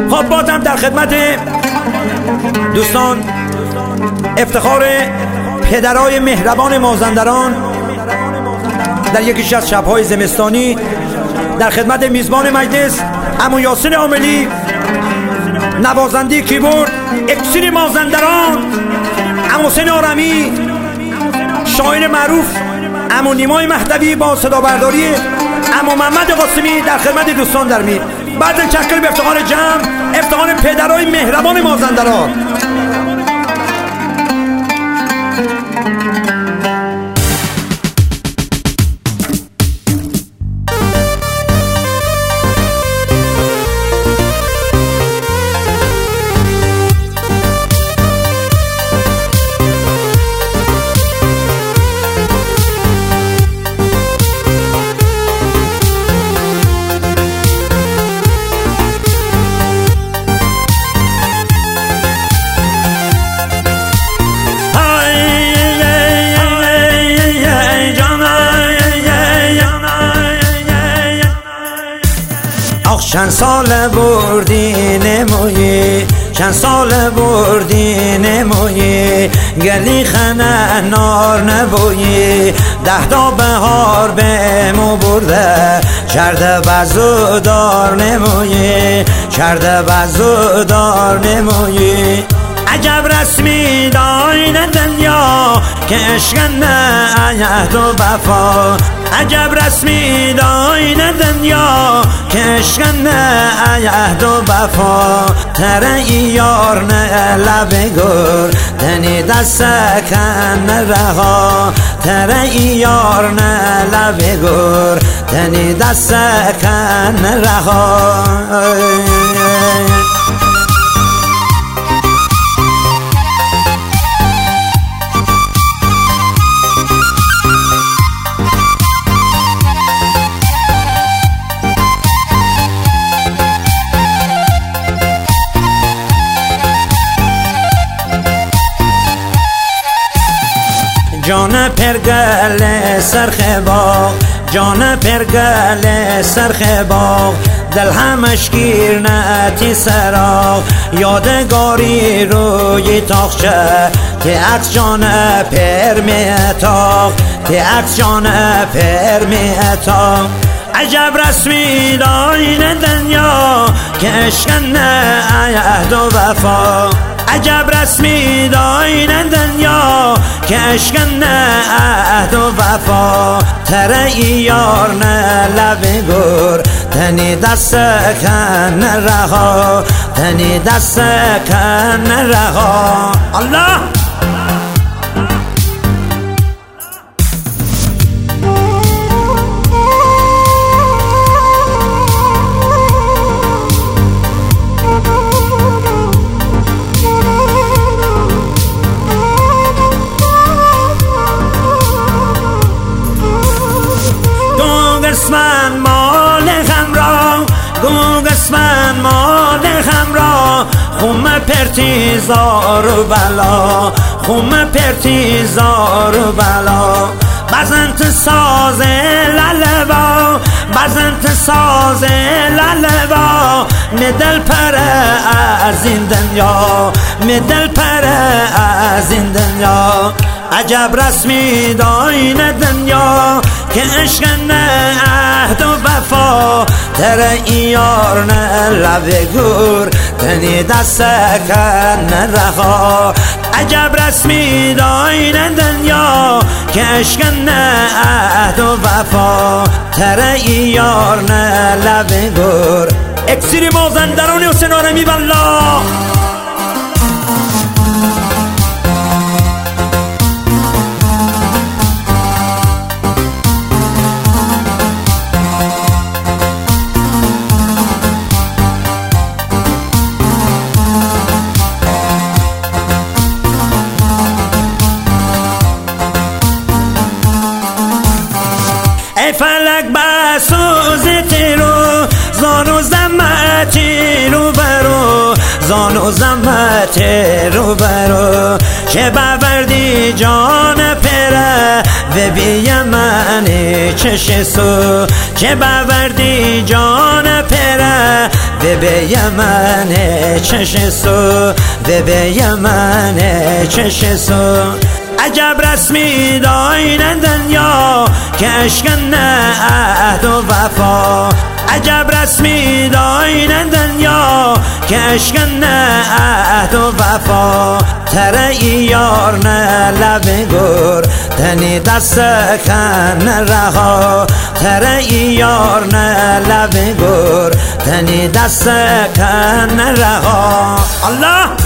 خب بازم در خدمت دوستان افتخار پدرای مهربان مازندران در یکیش از شب‌های زمستانی در خدمت میزبان مجلس عمو یاسین عاملی، نوازنده کیبورد اکسیر مازندران عمو حسین آرمی، شاعر معروف عمو نیمای مهدوی با صدا برداری عمو محمد قاسمی در خدمت دوستان در میر. بعد چکر به افتخار جمع، افتخار پدرای مهربان مازندران. چند سال بردی نمویی، چند سال بردی نمویی، گلی خنه نار نبویی، 10 تا بهار به مو برده، چرده بزودار نمویی، چرده بزودار نمویی. عجب رسمی داین دنیا که عشقنه عهد و وفا، عجب رسمی داین دنیا که عشقنه عهد و وفا. تره یار نه لب گر تنی دست کن رها، تره یار نه لب گر تنی دست کن رها. جان پرگل سرخ باغ، جان پرگل سرخ باغ، دل همش گیر نتی سراغ، یادگاری روی تاخچه که عکس جان پر میتاق، که عکس جان پر میتاق. عجب رسمی داین دنیا که عشقنه عهد و وفا، عجب رسمی داین دنیا که عشقنه عهد و وفا. تره یار نه لب گر تنی دست کن رها، تنی دست کن رها. الله قسمن مال همراه، گو قسمن مال همراه، خم پرتیزار و بلا، خم پرتیزار و بلا. بزنت ساز لالبا، بزنت ساز لالبا، مدل پر از این دنیا، مدل پر از این دنیا. عجب رسمی داین دنیا که عشقنه عهد و وفا، تره یار نه لب گر تنی دست کن رها. عجب رسمی داین دنیا که عشقنه عهد و وفا، تره یار نه لب گر. اکسیر مازندران حسین آرمی والله. ای فلک بسوزتی رو، زان و زمتی رو برو، زان و زمتی رو برو. چه بوردی جان پره و بی منی چش سو، چه بوردی جان پره به یمن چش سو به یمن چش سو عجب رسمی داین دنیا که اشکن عهد و وفا عجب رسمی داین دنیا که اشکن عهد و وفا تره یار نه لب گر تنی دست کن رها تره یار نه لب گر تنی دست کن رها الله